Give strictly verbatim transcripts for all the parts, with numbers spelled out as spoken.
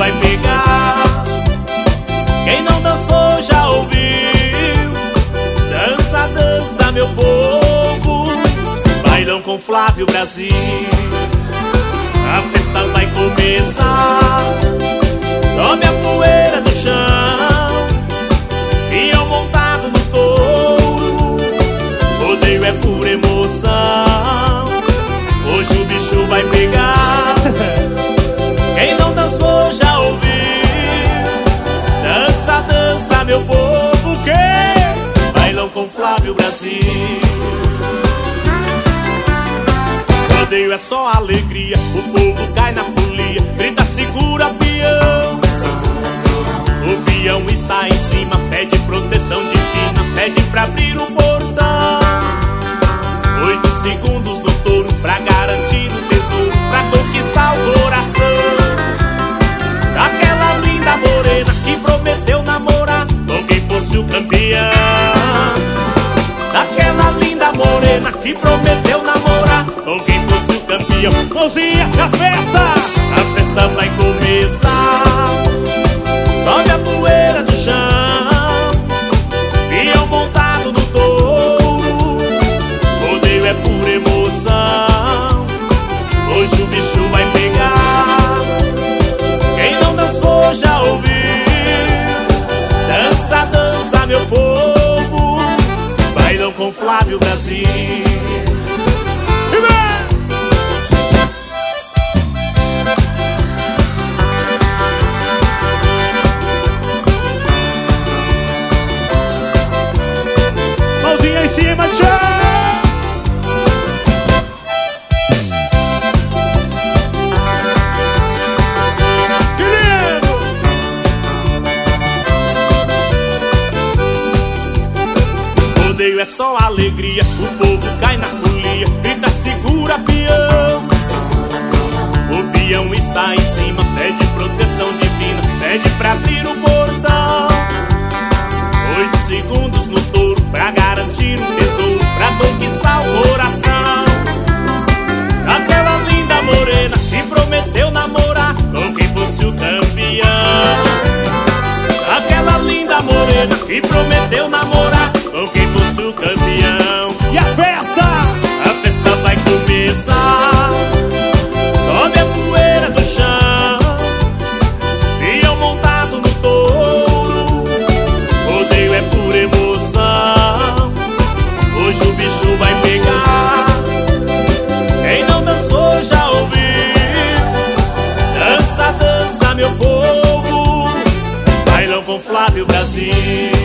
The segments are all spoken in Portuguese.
vai pegar. Quem não dançou já ouviu. Dança, dança, meu povo. Bailão com Flávio Brasil. A festa vai começar. Sobe a poeira do chão. Peão montado no touro. Rodeio é pura emoção. Hoje o bicho vai pegar. Quem não dançou já ouviu. Dança, dança, meu povo, que bailão com Flávio Brasil. Rodeio é só alegria, o povo cai na folia. Grita, segura, peão. O peão está em cima, pede proteção divina, pede pra abrir o portão. Oito segundos no touro pra garantir o tesouro, pra conquistar o coração daquela linda morena que prometeu namorar com quem fosse o campeão. Daquela linda morena que prometeu namorar com quem fosse o campeão. Mãozinha na festa, a festa vai começar. Sobe a poeira do chão. Peão montado no touro. Rodeio é pura emoção. Hoje o bicho vai pegar. Quem não dançou já ouviu. Dança, dança, meu povo. Bailão com Flávio Brasil. Mãozinha em cima, tchau. Rodeio é só alegria, o povo cai na folia. Grita, segura, peão. O peão está em cima, pede proteção divina, pede pra abrir o portão. Oito segundos no touro pra garantir o tesouro, pra conquistar o coração daquela linda morena que prometeu namorar com quem fosse o campeão. Aquela linda morena que prometeu namorar com quem fosse o campeão. E a festa? A festa vai começar. Sobe a poeira do chão. Peão montado no touro. Rodeio é pura emoção. Hoje o bicho vai pegar. Quem não dançou já ouviu. Dança, dança, meu povo. Bailão com Flávio Brasil.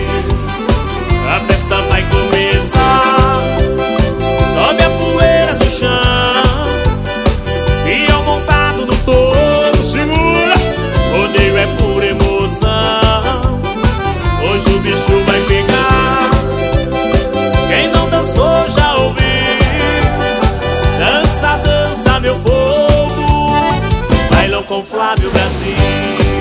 A festa vai começar. Sobe a poeira do chão. Peão montado no touro. Segura. Rodeio é pura emoção. Hoje o bicho vai pegar. Quem não dançou já ouviu. Dança, dança, meu povo. Bailão com Flávio Brasil.